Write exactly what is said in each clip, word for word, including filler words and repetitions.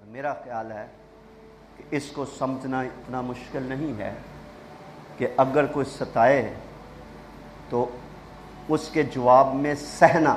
میرا خیال ہے کہ اس کو سمجھنا اتنا مشکل نہیں ہے کہ اگر کوئی ستائے تو اس کے جواب میں سہنا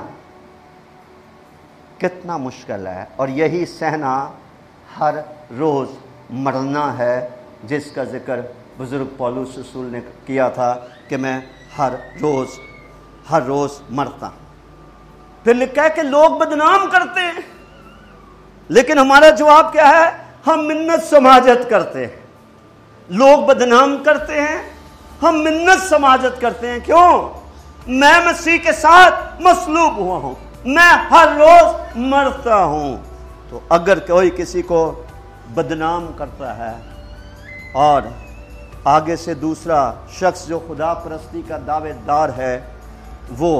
کتنا مشکل ہے، اور یہی سہنا ہر روز مرنا ہے، جس کا ذکر بزرگ پولس رسول نے کیا تھا کہ میں ہر روز ہر روز مرتا ہوں۔ پھر لکھا ہے کہ لوگ بدنام کرتے ہیں، لیکن ہمارا جواب کیا ہے؟ ہم منت سماجت کرتے ہیں۔ لوگ بدنام کرتے ہیں، ہم منت سماجت کرتے ہیں۔ کیوں؟ میں مسیح کے ساتھ مصلوب ہوا ہوں، میں ہر روز مرتا ہوں۔ تو اگر کوئی کسی کو بدنام کرتا ہے اور آگے سے دوسرا شخص جو خدا پرستی کا دعوے دار ہے وہ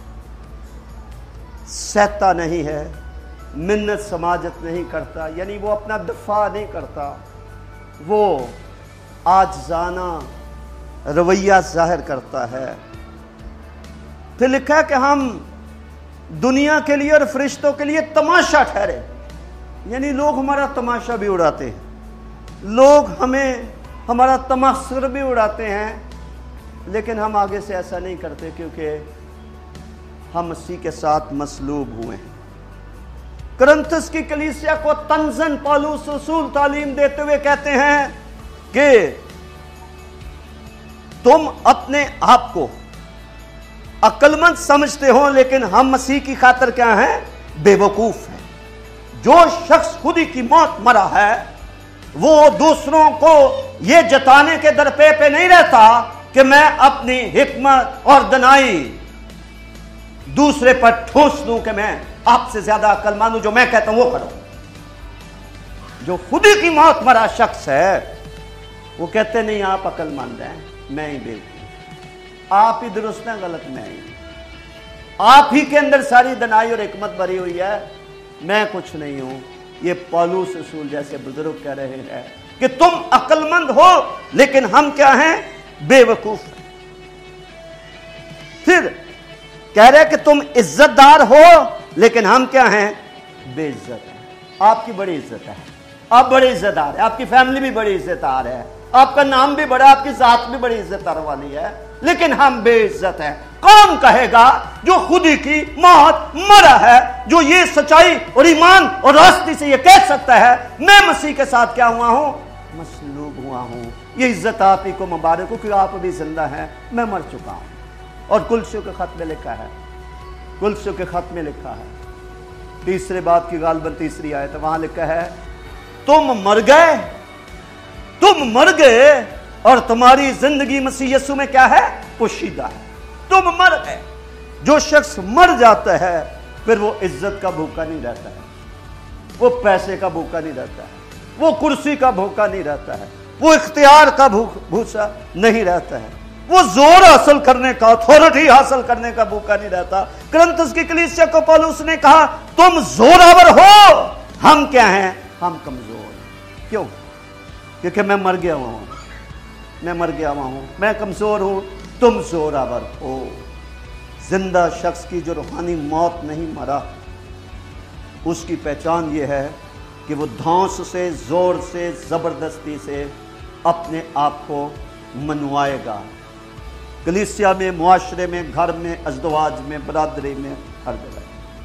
سہتا نہیں ہے، منت سماجت نہیں کرتا، یعنی وہ اپنا دفاع نہیں کرتا، وہ عاجزانہ رویہ ظاہر کرتا ہے، پھر لکھا ہے کہ ہم دنیا کے لیے اور فرشتوں کے لیے تماشا ٹھہرے، یعنی لوگ ہمارا تماشا بھی اڑاتے ہیں، لوگ ہمیں ہمارا تمسخر بھی اڑاتے ہیں، لیکن ہم آگے سے ایسا نہیں کرتے کیونکہ ہم مسیح کے ساتھ مصلوب ہوئے ہیں۔ کرنتھس کی کلیسیا کو تنزن پولس رسول تعلیم دیتے ہوئے کہتے ہیں کہ تم اپنے آپ کو عقل مند سمجھتے ہو، لیکن ہم مسیح کی خاطر کیا ہیں؟ بے وقوف ہیں۔ جو شخص خودی کی موت مرا ہے وہ دوسروں کو یہ جتانے کے درپے پہ نہیں رہتا کہ میں اپنی حکمت اور دنائی دوسرے پر ٹھوس دوں کہ میں آپ سے زیادہ عقل مند ہوں، جو میں کہتا ہوں وہ کرو۔ جو خودی کی موت مرا شخص ہے وہ کہتے نہیں آپ عقل مند ہیں، میں ہی بیوقوف، آپ ہی درست ہیں، غلط میں ہی، آپ ہی کے اندر ساری دنائی اور حکمت بھری ہوئی ہے، میں کچھ نہیں ہوں۔ یہ پولس رسول جیسے بزرگ کہہ رہے ہیں کہ تم عقل مند ہو لیکن ہم کیا ہیں؟ بے وقوف ہیں۔ پھر کہہ رہے کہ تم عزت دار ہو لیکن ہم کیا ہیں؟ بے عزت ہیں۔ آپ کی بڑی عزت ہے، آپ بڑے عزت دار ہیں، آپ کی فیملی بھی بڑی عزت دار ہے، آپ کا نام بھی بڑا، آپ کی ذات بھی بڑی عزت دار والی ہے، لیکن ہم بے عزت ہیں۔ کون کہے گا جو خودی کی موت مرا ہے، جو یہ سچائی اور ایمان اور راستی سے یہ کہہ سکتا ہے میں مسیح کے ساتھ کیا ہوا ہوں؟ مصلوب ہوا ہوں۔ یہ عزت آپ ہی کو مبارک ہو کہ آپ ابھی زندہ ہیں، میں مر چکا ہوں۔ اور کلسیوں کے خط میں لکھا ہے، کلسیوں کے خط میں لکھا ہے، تیسرے باب کی غالباً تیسری آیت، وہاں لکھا ہے تم مر گئے، تم مر گئے اور تمہاری زندگی مسیح یسوع میں کیا ہے؟ پوشیدہ ہے۔ تم مر گئے۔ جو شخص مر جاتا ہے پھر وہ عزت کا بھوکا نہیں رہتا ہے، وہ پیسے کا بھوکا نہیں رہتا ہے، وہ کرسی کا بھوکا نہیں رہتا ہے، وہ اختیار کا بھوسا نہیں رہتا ہے، وہ زور حاصل کرنے کا، اتھارٹی حاصل کرنے کا بھوکا نہیں رہتا۔ کرنتھس کی کلیسیا کو پولس نے کہا تم زوراور ہو، ہم کیا ہیں؟ ہم کمزور ہیں۔ کیوں؟ کیونکہ میں مر گیا ہوا ہوں، میں مر گیا ہوا ہوں، میں کمزور ہوں، تم زوراور ہو۔ زندہ شخص کی جو روحانی موت نہیں مرا، اس کی پہچان یہ ہے کہ وہ دھونس سے، زور سے، زبردستی سے اپنے آپ کو منوائے گا، کلیسیا میں، معاشرے میں، گھر میں، ازدواج میں، برادری میں، ہر جگہ،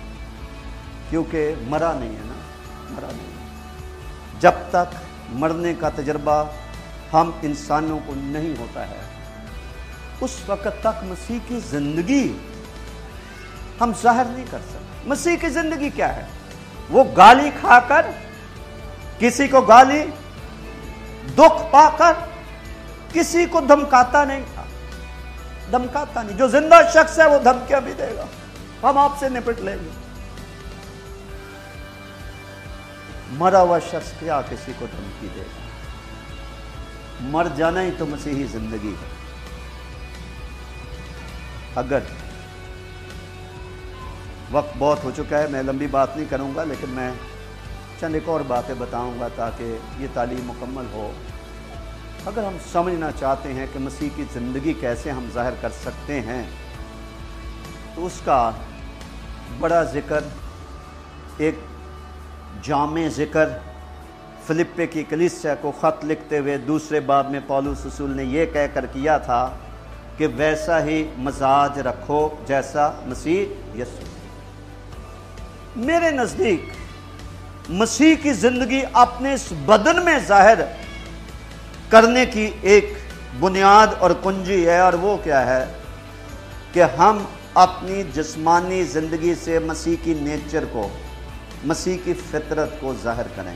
کیونکہ مرا نہیں ہے نا، مرا نہیں ہے۔ جب تک مرنے کا تجربہ ہم انسانوں کو نہیں ہوتا ہے اس وقت تک مسیح کی زندگی ہم ظاہر نہیں کر سکتے۔ مسیح کی زندگی کیا ہے؟ وہ گالی کھا کر، کسی کو گالی، دکھ پا کر، کسی کو دھمکاتا نہیں تھا، دھمکاتا نہیں۔ جو زندہ شخص ہے وہ دھمکیاں بھی دے گا، ہم آپ سے نپٹ لیں گے۔ مرا ہوا شخص کیا کسی کو دھمکی دے گا؟ مر جانا ہی تو مسیحی زندگی ہے۔ اگر وقت بہت ہو چکا ہے، میں لمبی بات نہیں کروں گا، لیکن میں چند ایک اور باتیں بتاؤں گا تاکہ یہ تعلیم مکمل ہو۔ اگر ہم سمجھنا چاہتے ہیں کہ مسیح کی زندگی کیسے ہم ظاہر کر سکتے ہیں تو اس کا بڑا ذکر، ایک جامع ذکر फिलिप्पे की कलीसिया को खत लिखते हुए दूसरे बाब में पौलुस रसूल ने यह कहकर किया था कि वैसा ही मजाज रखो जैसा मसीह यीशु। मेरे नजदीक मसीह की जिंदगी अपने इस बदन में जाहिर करने की एक बुनियाद और कुंजी है, और वो क्या है कि हम अपनी जिस्मानी जिंदगी से मसीह की नेचर को, मसीह की फितरत को जाहिर करें।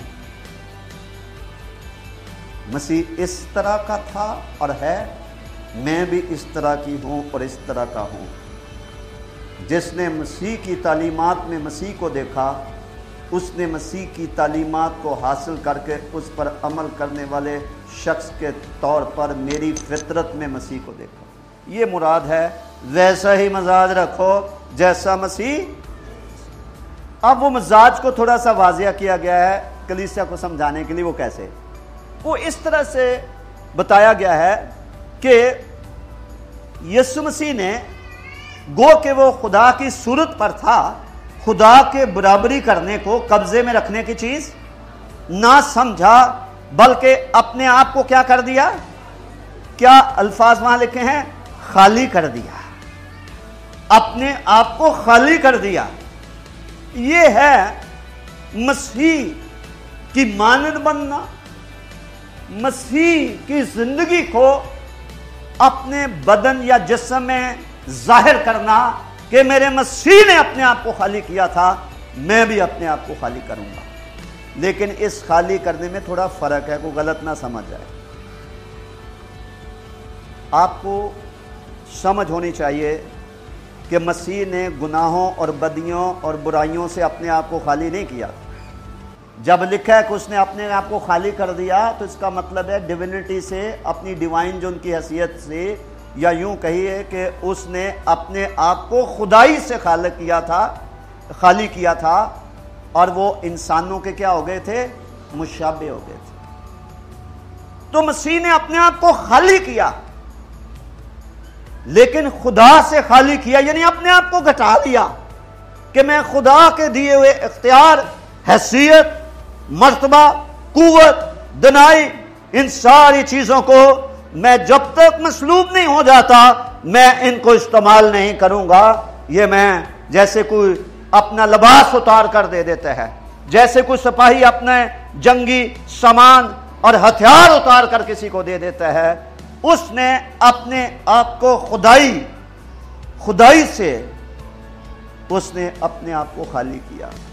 मसीह इस तरह का था और है, मैं भी इस तरह की हूं और इस तरह का हूं। जिसने मसीह की तालीमात में मसीह को देखा, उसने मसीह की तालीमात को हासिल करके उस पर अमल करने वाले शख्स के तौर पर मेरी फितरत में मसीह को देखा। ये मुराद है, वैसा ही मजाज रखो जैसा मसीह। अब वो मजाज को थोड़ा सा वाजिया किया गया है कलीसिया को समझाने के लिए। वो कैसे? वो इस तरह से बताया गया है कि यीशु मसीह ने, गो के वो खुदा की सूरत पर था, खुदा के बराबरी करने को कब्जे में रखने की चीज ना समझा, बल्कि अपने आप को क्या कर दिया? क्या अल्फाज वहां लिखे हैं? खाली कर दिया। अपने आप को खाली कर दिया। ये है मसीह की मानद बनना, मसीह की जिंदगी को अपने बदन या जिस्म में जाहिर करना कि मेरे मसीह ने अपने आप को खाली किया था, मैं भी अपने आप को खाली करूंगा। लेकिन इस खाली करने में थोड़ा फर्क है, कोई गलत ना समझ जाए। आपको समझ होनी चाहिए कि मसीह ने गुनाहों और बदियों और बुराइयों से अपने आप को खाली नहीं किया। जब लिखा है कि उसने अपने आप को खाली कर दिया, तो इसका मतलब है डिविनिटी से, अपनी डिवाइन जो उनकी हैसियत से, या यूं कहिए कि उसने अपने आप को खुदाई से खाली किया था, खाली किया था, और वो इंसानों के क्या हो गए थे? मुशाबे हो गए थे। तो मसीह ने अपने आप को खाली किया, लेकिन खुदा से खाली किया, यानी अपने आप को घटा दिया कि मैं खुदा के दिए हुए इख्तियार, हैसियत, मर्तबा, कुव्वत, दनाई, इन सारी चीजों को मैं जब तक मसलूब नहीं हो जाता, मैं इनको इस्तेमाल नहीं करूंगा। ये मैं, जैसे कोई अपना लिबास उतार कर दे देता है, जैसे कोई सिपाही अपने जंगी सामान और हथियार उतार कर किसी को दे देता है, उसने अपने आप को खुदाई खुदाई से उसने अपने आप को खाली किया।